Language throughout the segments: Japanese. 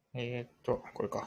これか。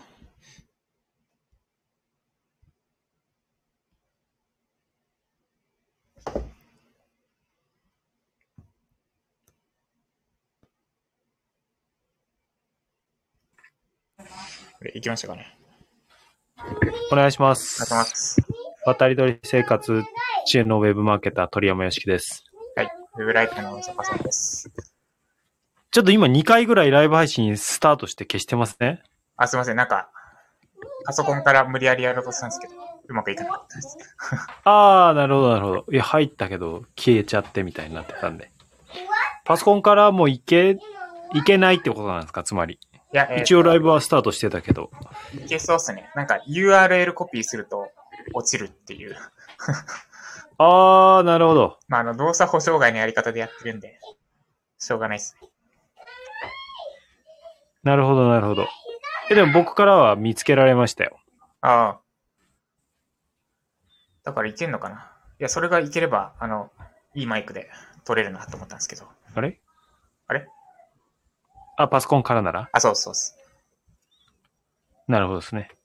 これ、行きましたかね。 お願いしまお願いします。 す。渡り鳥生活中のウェブマーケター鳥山よしきです。 はい。ウェブライターの坂さんです。 ちょっと今2回ぐらいライブ配信スタートして消してますね。 あ、すいません。なんか、パソコンから無理やりやろうとしたんですけど、うまくいかなかったです。 あー、なるほどなるほど。いや、入ったけど消えちゃってみたいになってたんで。パソコンからもういけないってことなんですか、つまり。 いや、 一応ライブはスタートしてたけど。 いけそうっすね。なんか URL コピーすると落ちるっていう。 あー、なるほど。 まあ、動作保証外のやり方でやってるんで、しょうがないっすね。 なるほどなるほど。でも僕からは見つけられましたよ。 ああ。だからいけんのかな。いや、それがいければ、いいマイクで撮れるなと思ったんですけど。 あれあれあ、パソコンからならあ、そうそうです。 なるほどですね。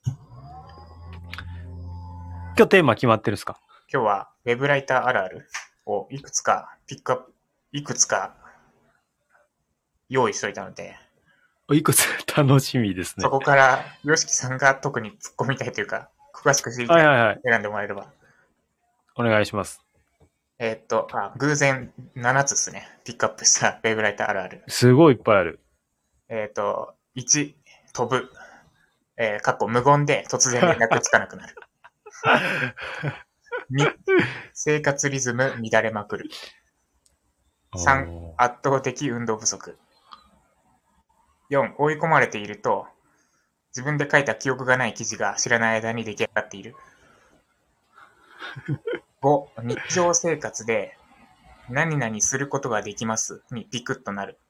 今日テーマ決まってるんですか？ 今日はウェブライターあるあるをいくつかピックアップ、いくつか用意しといたので、 いくつ楽しみですね。 そこからヨシキさんが特に突っ込みたいというか、詳しく知りたいはいはいはい。 選んでもらえれば。 お願いします。 偶然7つですね。ピックアップしたウェブライターあるある。 すごいいっぱいある。 1、飛ぶ。無言で突然連絡つかなくなる。2、生活リズム乱れまくる。3、圧倒的運動不足。4、追い込まれていると、自分で書いた記憶がない記事が知らない間に出来上がっている。5、日常生活で何々することができますにピクッとなる。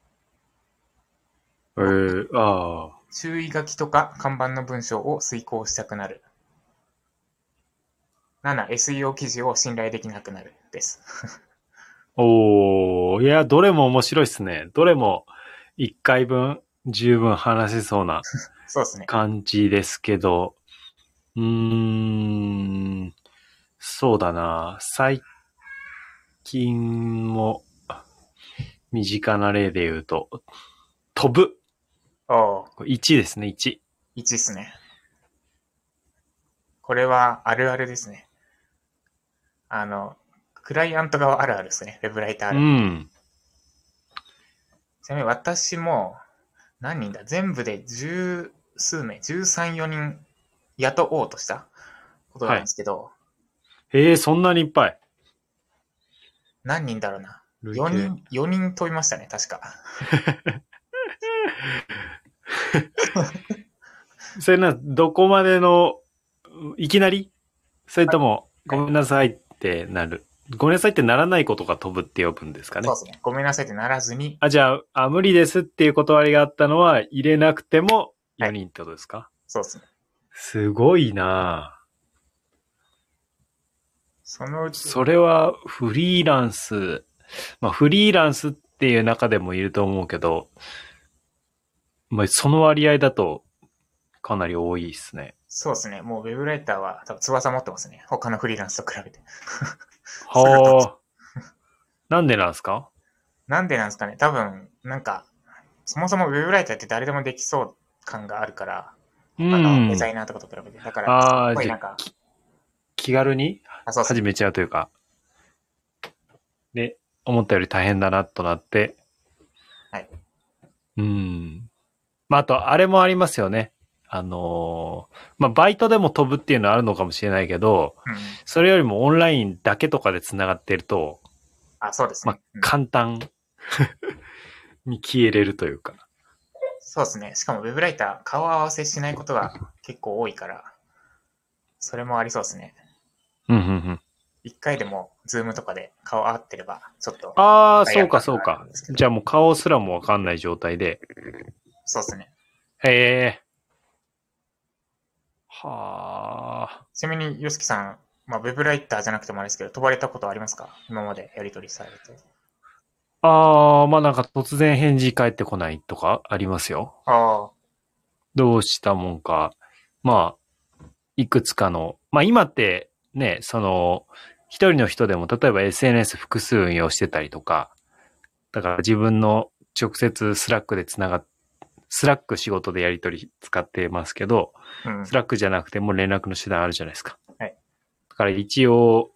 ああ。 注意書きとか看板の文章を遂行したくなる。7、SEO 記事を信頼できなくなるです。 おー、いや、どれも面白いっすね。どれも1回分十分話せそうなそうですね。 感じですけど、そうだな。最近も身近な例で言うと、飛ぶ。 おー、 1ですね、1。 1っすね。これはあるあるですね。クライアント側あるあるですね。ウェブライターある。ちなみに私も、何人だ全部で十数名、13、4人雇おうとしたことなんですけど、 そんなにいっぱい。 何人だろうな。 累計。 4人飛びましたね、確か。 それどこまでの、いきなりそれとも、 はい、 ごめんなさいってなる。ごめんなさいってならないことが飛ぶって呼ぶんですかね。 そうですね。ごめんなさいってならずに。 じゃあ、無理ですっていう断りがあったのは入れなくてもはい。 4人ってことですか？ そうですね。 すごいなぁ。 そのうち、 それはフリーランス、フリーランスっていう中でもいると思うけど、その割合だとかなり多いですね。 そうですね。もうウェブライターは多分翼持ってますね。他のフリーランスと比べて。すぐ飛ぶ。 はあ。なんでなんですか？ なんでなんですかね。多分、そもそもウェブライターって誰でもできそう感があるから、 う他のデザん。 イナーとかと比べて。だから、すっごいじゃあ、気軽にそうですね。 始めちゃうというか、で、思ったより大変だなとなって、 はい。 うん。あと、あれもありますよね。バイトでも飛ぶっていうのはあるのかもしれないけど、 うん。 それよりもオンラインだけとかで繋がってると、 あ、そうですね。うん。 簡単に消えれるというか。 そうですね。しかもウェブライター、顔合わせしないことが結構多いから、それもありそうですね。 うんうんうん。 一回でも、ズームとかで顔合ってれば、ちょっと、 そうか罪悪感があるそうか。 んですけど。 じゃあもう顔すらもわかんない状態で。 そうですね。 へえ。はあ。 ちなみに、ヨシキさん、ウェブライターじゃなくてもあれですけど、飛ばれたことありますか？今までやり取りされて。 なんか突然返事返ってこないとかありますよ。 ああ。 どうしたもんか。まあ、いくつかの、まあ今ってね、一人の人でも例えば SNS 複数運用してたりとか、だから自分の直接スラックでスラック仕事でやり取り使ってますけど、 うん。 スラックじゃなくても連絡の手段あるじゃないですか。 はい。 だから一応、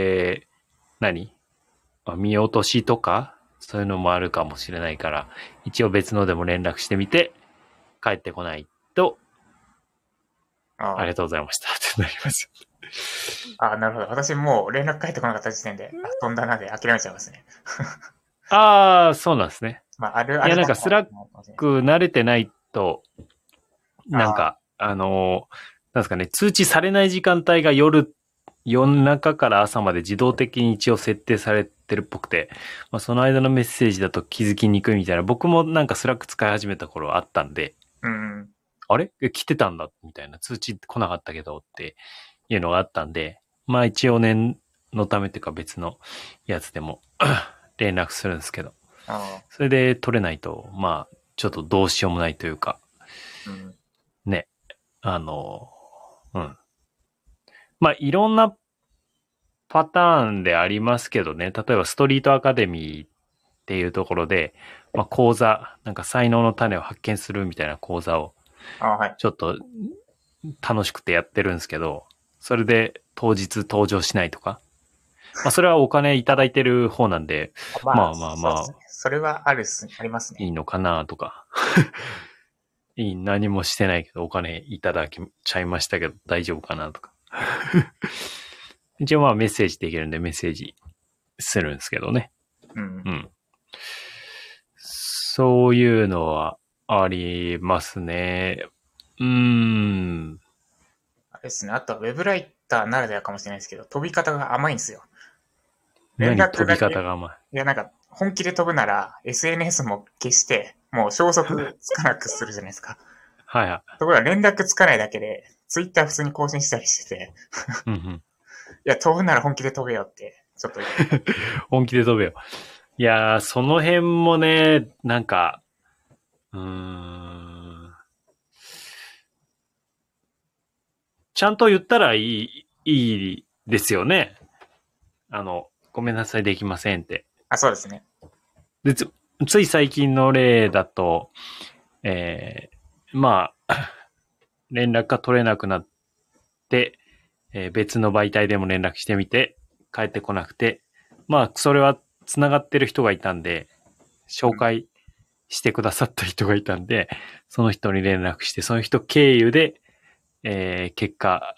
見落としとか、そういうのもあるかもしれないから、一応別のでも連絡してみて、帰ってこないと、ありあがとうございましたってなります。 あ、なるほど。私もう連絡返ってこなかった時点で、飛んだなで諦めちゃいますね。 ああ、そうなんですね。 まあ、あるあいや、なんるだからかスラッかもしれないです。 ク慣れてないと、なんあか、なんですかね、通知されない時間帯が夜中から朝まで自動的に一応設定されてるっぽくて、まあ、その間のメッセージだと気づきにくいみたいな、僕もなんかスラック使い始めた頃あったんで、 あ、うん。 あれ来てたんだみたいな、通知来なかったけどっていうのがあったんで、まあ一応念のためっていうか別のやつでも連絡するんですけど、 ああ、 それで取れないと、まあ、ちょっとどうしようもないというか、 うん。 ね、あの、うん。まあ、いろんなパターンでありますけどね、例えばストリートアカデミーっていうところで、まあ、講座、なんか才能の種を発見するみたいな講座をああ、はい。 ちょっと楽しくてやってるんですけど、それで当日登場しないとか、まあ、それはお金いただいてる方なんで、 まあ、 まあまあまあ、 そうですね。それはありますね。 いいのかなとか。何もしてないけどお金いただきちゃいましたけど大丈夫かなとか。一応まあメッセージできるんでメッセージするんですけどね。 うん。 うん。そういうのはありますね。 あれですね。あとはウェブライターならではかもしれないですけど、飛び方が甘いんですよ。連何飛び絡だけ、 方が甘い。 いや、なんか、本気で飛ぶなら、SNS も消して、もう消息つかなくするじゃないですか。 はいはい。 ところが連絡つかないだけで、ツイッター普通に更新したりしてて、 うんうん。 いや、飛ぶなら本気で飛べよって、ちょっと言って。 本気で飛べよ。いやー、その辺もね、なんか、ちゃんと言ったらいいですよね。ごめんなさい、できませんって。 あ、そうですね。 で、つい最近の例だと、まあ、連絡が取れなくなって、別の媒体でも連絡してみて、帰ってこなくて、まあ、それは繋がってる人がいたんで、紹介してくださった人がいたんで、その人に連絡して、その人経由で、結果、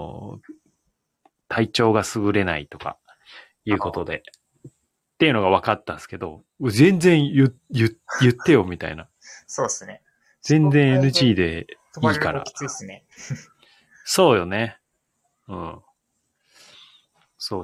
体調が優れないとか、いうことで、っていうのが分かったんですけど、全然言ってよ、みたいな。 そうですね。 全然紹介 NG でで飛ばれるといいから。 きついですね。 そうよね。うん。そう、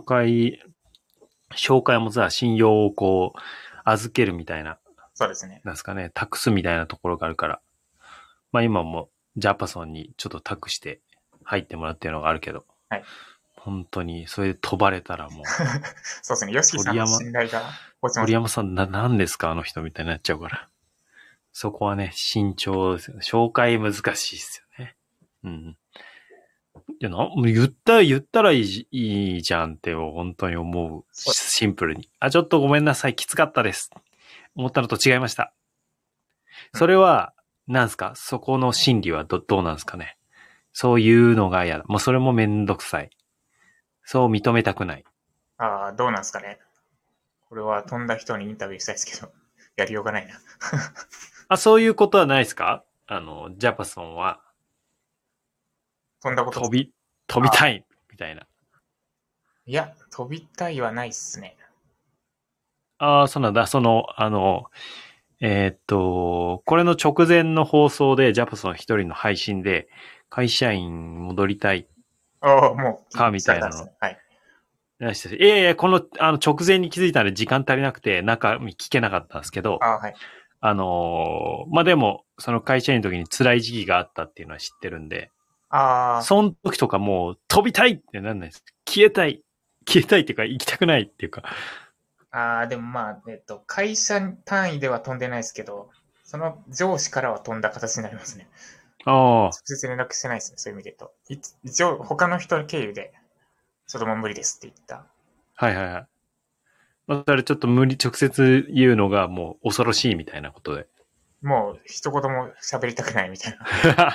紹介もさ、信用をこう、預けるみたいな、 そうですね。 なんですかね、託すみたいなところがあるから。まあ今も、ジャパソンにちょっと託して入ってもらってるのがあるけど、 はい。 本当に、それで飛ばれたらもう、 そうですね。ヨシキさんの鳥山、 信頼が落ちますね。 鳥山さん何ですかあの人みたいになっちゃうから。そこはね、慎重ですよね。紹介難しいですよね。うん。いや、もう言ったらいいじゃんって本当に思う。 そうです。 シンプルに。あ、ちょっとごめんなさい。きつかったです。思ったのと違いました。 うん。 それは、なんすかそこの心理はどうなんですかね。そういうのが嫌だ。もうそれもめんどくさい。そう認めたくない。 ああ、どうなんですかね。これは飛んだ人にインタビューしたいですけど、やりようがないな。 あ、そういうことはないですかジャパソンは飛んだことですか？ 飛びああ、 たいみたいな。 いや、飛びたいはないっすね。 ああ、そうなんだ。これの直前の放送で、ジャパソン一人の配信で、会社員戻りたいああ、もうか、みたいなの聞かれたんですね。はい。 いやいや、直前に気づいたんで時間足りなくて、中身聞けなかったんですけど、 ああ、はい。 まあ、でも、その会社員の時に辛い時期があったっていうのは知ってるんで、 あその時とかもう飛びたいってなんないです。消えたいっていうか行きたくないっていうか、 あ、ああ、でもまあ、会社単位では飛んでないですけど、 その上司からは飛んだ形になりますね。 あ直接連絡してないですね、そういう意味で言うと。一応、他の人経由で、ちょっともう無理ですって言った。 はいはいはい。まあ、それちょっと直接言うのがもう恐ろしいみたいなことで。 もう、一言も喋りたくないみたいな。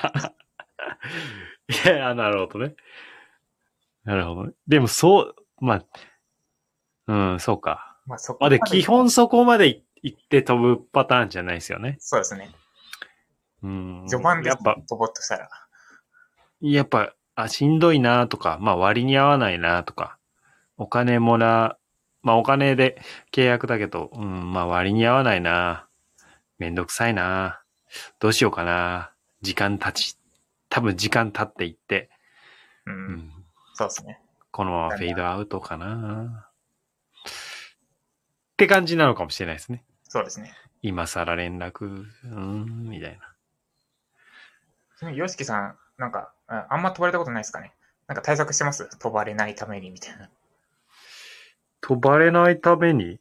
いや、なるほどね。なるほどね。でもそう、まあ、うん、そうか。 まあ、そこまあ、で、 まで。 基本そこまで行って飛ぶパターンじゃないですよね。 そうですね。 うん。 序盤でやっぱ、 飛ぼうとしたら。 しんどいなとか、まあ割に合わないなとか、お金まあお金で契約だけど、まあ割に合わないな、めんどくさいな、どうしようかな、多分時間経っていって、 うん。そうですね。 このままフェードアウトかな、って感じなのかもしれないですね。 そうですね。 今更連絡、みたいな。 ちなみに、ヨシキさん、なんか、あんま飛ばれたことないですかね。なんか対策してます飛ばれないためにみたいな。 飛ばれないために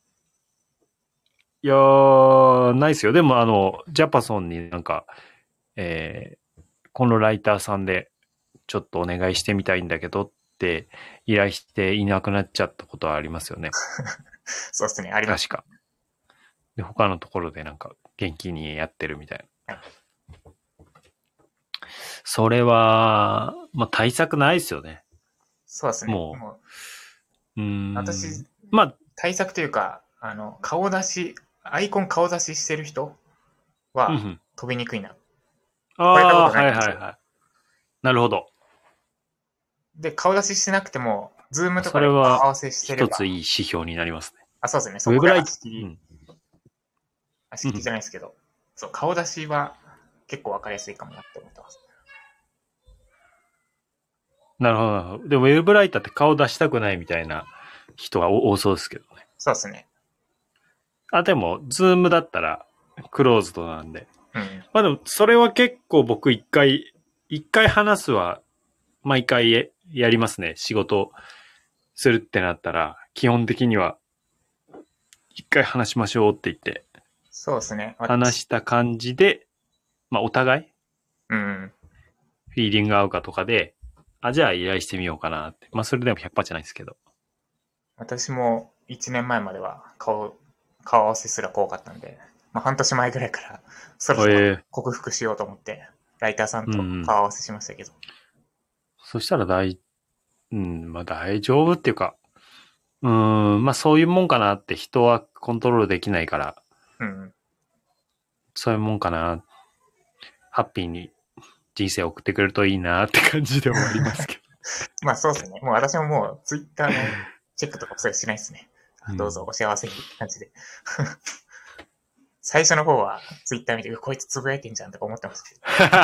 いやー、ないっすよ。でもジャパソンになんか、このライターさんでちょっとお願いしてみたいんだけどって依頼していなくなっちゃったことはありますよね。 そうですね。あります。 確か。で、他のところでなんか元気にやってるみたいな。 はい、 それは、まあ、対策ないですよね。 そうですね。 もう、 私、 まあ、 対策というか、顔出し、アイコン顔出ししてる人は飛びにくいな。飛ばれたことないんですよ。 はい。なるほど。 で、顔出ししてなくても、ズームとかそれはで合わせしてれば。 一ついい指標になりますね。 あ、そうですね。そこで足切りじゃないですけど、そう、顔出しは結構わかりやすいかもなって思ってます。 なるほど、なるほど。でも、ウェブライターって顔出したくないみたいな人が多そうですけどね。 そうですね。 でも、ズームだったら、クローズドなんで。 うん。 まあでも、それは結構僕一回話すは、毎回やりますね。仕事するってなったら、基本的には、一回話しましょうって言って、 そうですね。 話した感じで、まあお互い、 うん。 フィーリング合うかとかで、じゃあ依頼してみようかなって。まあそれでも100%じゃないですけど。 私も1年前までは顔合わせすら怖かったんで、まあ半年前ぐらいからそろそろ克服しようと思って、ライターさんと顔合わせしましたけど。 そしたらまあ大丈夫っていうか、まあそういうもんかなって人はコントロールできないから、 うん。 そういうもんかな。ハッピーに人生を送ってくれるといいなって感じでもありますけど。 まあそうですね。もう私ももうツイッターのチェックとかそれしないですね。どうぞお幸せにって感じで。最初の方はツイッター見て、こいつつぶやいてんじゃんとか思ってますけ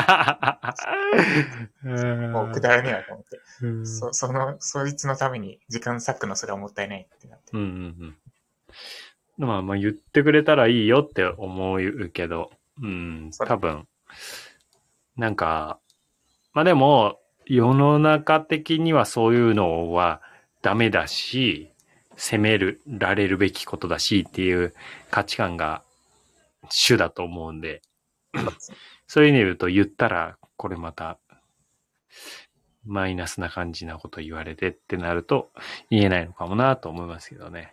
ど。もうくだらねえわと思って。そいつのために時間割くのそれはもったいないってなって。 まあ言ってくれたらいいよって思うけど、多分、なんか、まあでも、世の中的にはそういうのはダメだし、責められるべきことだしっていう価値観が主だと思うんで、そういう意味で言うと言ったら、これまた、マイナスな感じなこと言われてってなると言えないのかもなと思いますけどね。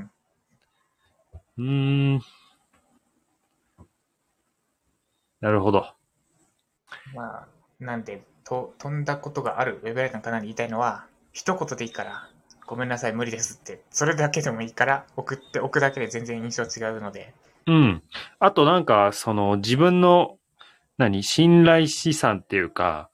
なるほど。 まあ、なんで、飛んだことがあるウェブライターの方に言いたいのは、一言でいいから、ごめんなさい、無理ですって、それだけでもいいから送っておくだけで全然印象違うので。 あとなんか、自分の、信頼資産っていうか、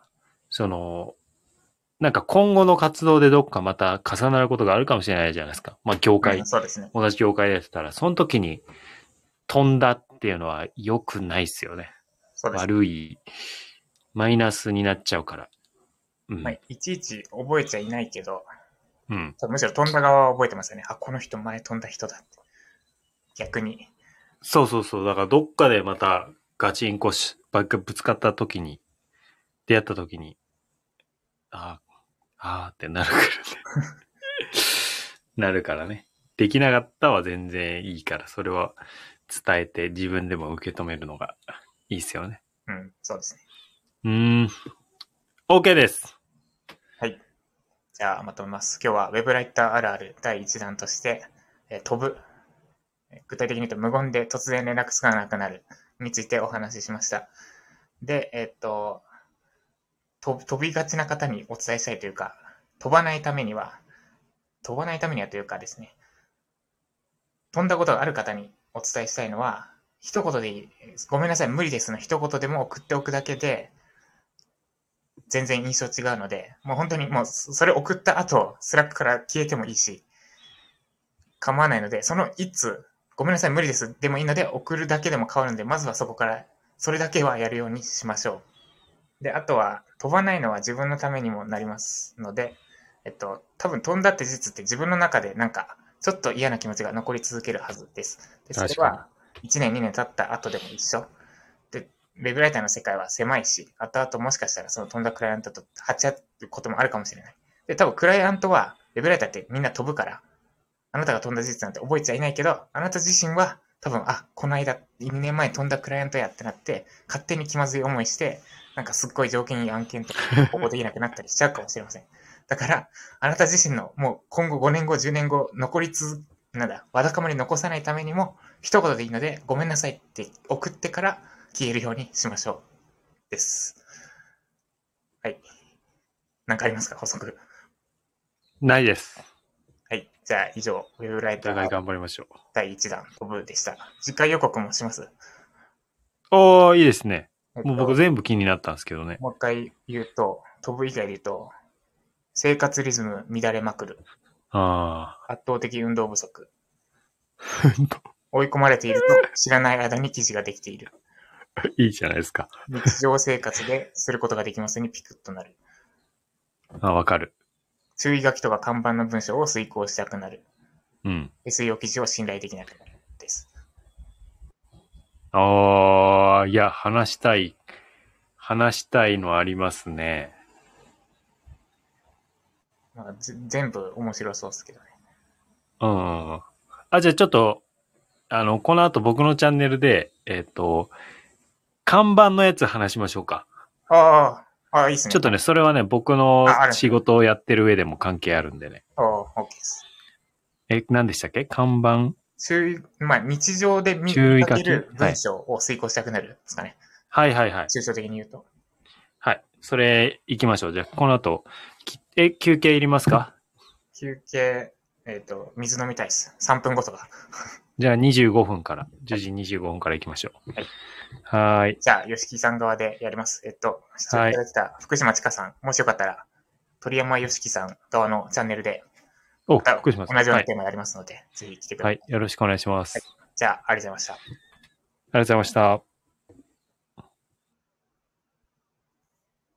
なんか今後の活動でどっかまた重なることがあるかもしれないじゃないですか。まあ業界、 そうですね。 同じ業界でやってたら、その時に飛んだっていうのは良くないっすよね。 そうです。 悪い、マイナスになっちゃうから。 まあ、いちいち覚えちゃいないけど、むしろ飛んだ側は覚えてますよね。この人前飛んだ人だって。逆に。 そう。だからどっかでまたガチンコぶつかった時に、出会った時に、ってなるからね。なるからね。できなかったは全然いいから、それは伝えて自分でも受け止めるのがいいですよね。 うん、そうですうね。 ーん。OK です。 はい。じゃあ、まとめます。今日は Web ライターあるある第1弾として、飛ぶ。具体的に言うと、無言で突然連絡つかなくなるについてお話ししました。で、飛びがちな方にお伝えしたいというか、飛ばないためにはというかですね、飛んだことがある方にお伝えしたいのは、一言でいい、ごめんなさい、無理ですの一言でも送っておくだけで、全然印象違うので、もう本当にもうそれ送った後、スラックから消えてもいいし、構わないので、その一通、ごめんなさい、無理です。でもいいので、送るだけでも変わるので、まずはそこから、それだけはやるようにしましょう。で、あとは、飛ばないのは自分のためにもなりますので、多分飛んだって事実って自分の中でなんか、ちょっと嫌な気持ちが残り続けるはずです。で、それは、1年、2年経った後でも一緒。で、ウェブライターの世界は狭いし、後々もしかしたらその飛んだクライアントと鉢合うこともあるかもしれない。で、多分クライアントは、ウェブライターってみんな飛ぶから、あなたが飛んだ事実なんて覚えちゃいないけど、あなた自身は多分、この間、2年前飛んだクライアントやってなって、勝手に気まずい思いして、なんかすっごい条件いい案件とか、応募できなくなったりしちゃうかもしれません。だから、あなた自身のもう今後5年後、10年後、わだかまり残さないためにも、一言でいいので、ごめんなさいって送ってから消えるようにしましょう。です。はい。なんかありますか、補足。 ないです。 はい。じゃあ以上、ウェブライタお互いー頑張りましょう。 第1弾飛ぶでした。次回予告もします。 おー、いいですね。もう僕全部気になったんですけどね。 もう一回言うと、飛ぶ以外で言うと、生活リズム乱れまくる。圧倒的運動不足。追い込まれていると知らない間に記事ができている。 いいじゃないですか。 日常生活ですることができますにピクッとなる。 わかる。 注意書きとか看板の文章を遂行したくなる。 うん。 SEO 記事を信頼できなくなる。です。 いや、話したいのありますね。 まあ、全部面白そうですけどね。 じゃあちょっと、この後僕のチャンネルで、看板のやつ話しましょうか。 いいっすね。 ちょっとね、それはね、僕の仕事をやってる上でも関係あるんでね。 OK です。 何でしたっけ？看板？ 日常で見かける文章を遂行したくなるんですかね。 はい。 抽象的に言うと。 はい。それ、行きましょう。じゃあ、この後、休憩いりますか？ 休憩、水飲みたいです。3分ごとが。 じゃあ、25分から、10時25分から行きましょう。はい。 じゃあ、吉木さん側でやります。視聴いただいた福島千佳さん、もしよかったら、鳥山吉木さん側のチャンネルで、 福島さん。 同じようなテーマやりますので、ぜひ来てください。 はい。よろしくお願いします。 じゃあ、ありがとうございました。 ありがとうございました。